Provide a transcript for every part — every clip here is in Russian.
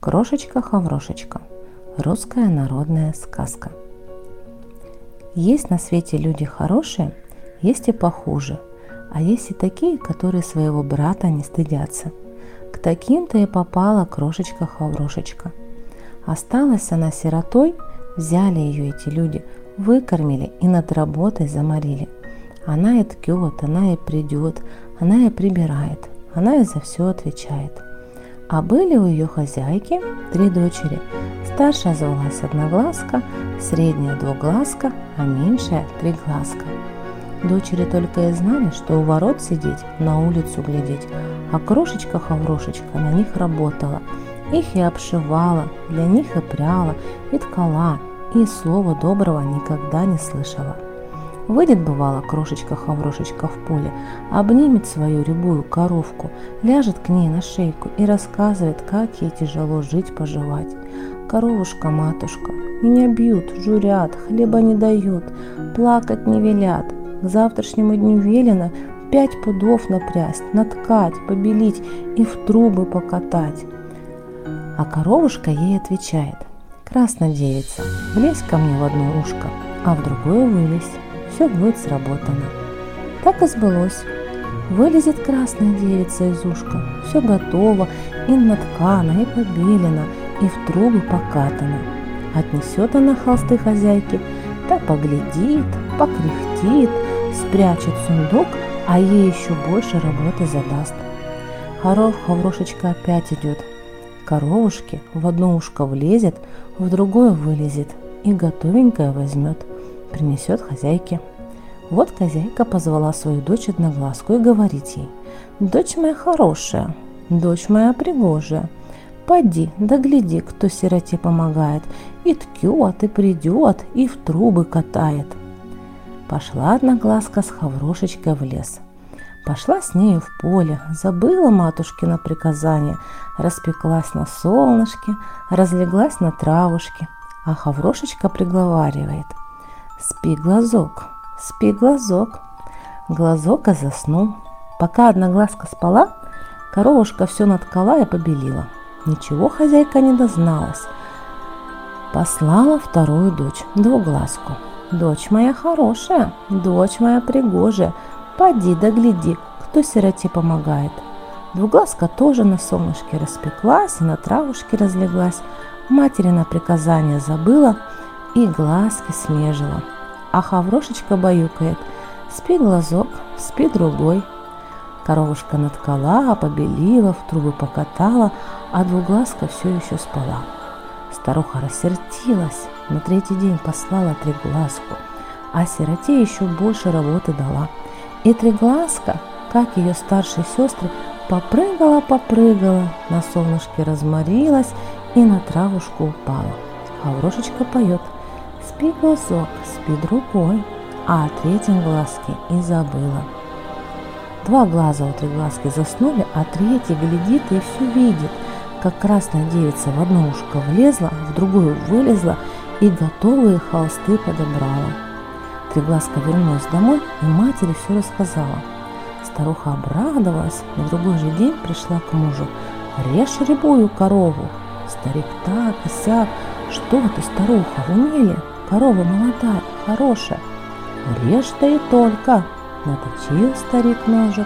Крошечка-хаврошечка. Русская народная сказка. Есть на свете люди хорошие, есть и похуже, а есть и такие, которые своего брата не стыдятся. К таким-то и попала крошечка-хаврошечка. Осталась она сиротой, взяли ее эти люди, выкормили и над работой заморили. Она и ткет, она и придет, она и прибирает, она и за все отвечает. А были у ее хозяйки 3 дочери. Старшая звалась Одноглазка, средняя Двуглазка, а меньшая Триглазка. Дочери только и знали, что у ворот сидеть, на улицу глядеть, а крошечка-хаврошечка на них работала. Их и обшивала, для них и пряла, и ткала, и слова доброго никогда не слышала. Выйдет, бывало, крошечка-хаврошечка в поле, обнимет свою рябую коровку, ляжет к ней на шейку и рассказывает, как ей тяжело жить-поживать. Коровушка-матушка, меня бьют, журят, хлеба не дают, плакать не велят. К завтрашнему дню велено 5 пудов напрясть, наткать, побелить и в трубы покатать. А коровушка ей отвечает: красная девица, влезь ко мне в одно ушко, а в другое вылезь. Все будет сработано. Так и сбылось. Вылезет красная девица из ушка, все готово, и наткано, и побелено, и в трубы покатано. Отнесет она холсты хозяйки, та поглядит, покряхтит, спрячет сундук, а ей еще больше работы задаст. Хаврошечка опять идет. Коровушке в одно ушко влезет, в другое вылезет и готовенькое возьмет. Принесет хозяйке. Вот хозяйка позвала свою дочь Одноглазку и говорит ей: «Дочь моя хорошая, дочь моя пригожая, поди да гляди, кто сироте помогает, и ткет, и придет, и в трубы катает». Пошла Одноглазка с Хаврошечкой в лес. Пошла с нею в поле, забыла матушкино приказание, распеклась на солнышке, разлеглась на травушке, а Хаврошечка приговаривает: «Спи, глазок, спи, глазок». Глазок и заснул. Пока Одноглазка спала, коровушка все наткала и побелила. Ничего хозяйка не дозналась. Послала вторую дочь, Двуглазку: «Дочь моя хорошая, дочь моя пригожая, поди да гляди, кто сироте помогает». Двуглазка тоже на солнышке распеклась и на травушке разлеглась. Материна приказание забыла и глазки смежила. А Хаврошечка баюкает: «Спи, глазок, спи, другой». Коровушка наткала, побелила, в трубы покатала, а Двуглазка все еще спала. Старуха рассердилась, на 3-й день послала Триглазку, а сироте еще больше работы дала. И Триглазка, как ее старшие сестры, попрыгала, на солнышке разморилась и на травушку упала. Хаврошечка поет: «Спи, глазок, спи, другой», а о 3-м глазке и забыла. 2 глаза у Триглазки заснули, а 3-й глядит и все видит, как красная девица в одно ушко влезла, в другое вылезла и готовые холсты подобрала. Триглазка вернулась домой и матери все рассказала. Старуха обрадовалась, на другой же день пришла к мужу: «Режь рябую корову». Старик так и сяк: «Что ты, старуха, в уме ли? Корова молодая, хорошая». «Режь да и только», — наточил старик ножик.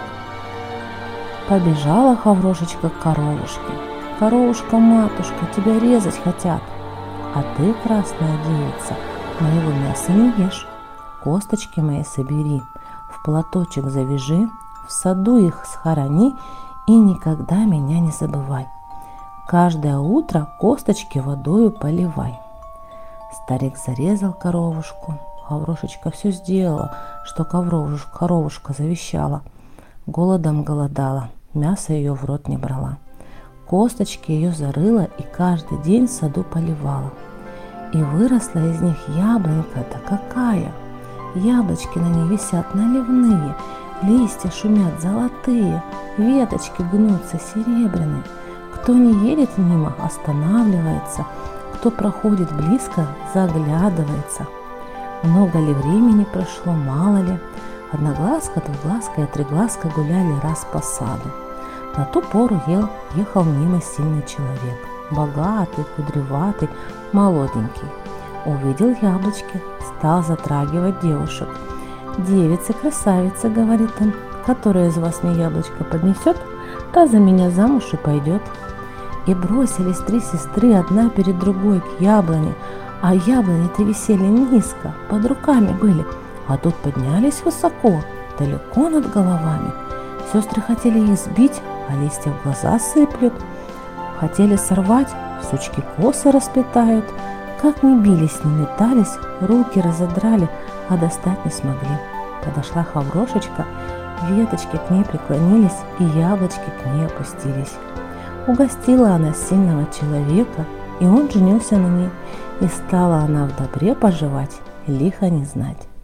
Побежала Хаврошечка к коровушке: «Коровушка-матушка, тебя резать хотят». «А ты, красная девица, моего мяса не ешь. Косточки мои собери, в платочек завяжи, в саду их схорони и никогда меня не забывай. Каждое утро косточки водою поливай». Старик зарезал коровушку. Хаврошечка все сделала, что коровушка завещала. Голодом голодала, мясо ее в рот не брала. Косточки ее зарыла и каждый день в саду поливала. И выросла из них яблонька-то какая! Яблочки на ней висят наливные, листья шумят золотые, веточки гнутся серебряные. Кто не едет мимо, останавливается, кто проходит близко, заглядывается. Много ли времени прошло, мало ли, Одноглазка, Двуглазка и Триглазка гуляли раз по саду. На ту пору ехал мимо сильный человек. богатый, кудреватый, молоденький. Увидел яблочки, стал затрагивать девушек. «Девицы, красавицы, — говорит он, — которая из вас мне яблочко поднесет, та за меня замуж и пойдет». И бросились три сестры одна перед другой к яблоне, а яблони-то висели низко, под руками были, а тут поднялись высоко, далеко над головами. Сестры хотели их сбить, а листья в глаза сыплют. Хотели сорвать, сучки косы расплетают. Как ни бились, ни метались, руки разодрали, а достать не смогли. Подошла Хаврошечка, веточки к ней преклонились, и яблочки к ней опустились. Угостила она сильного человека, и он женился на ней, и стала она в добре поживать, лихо не знать.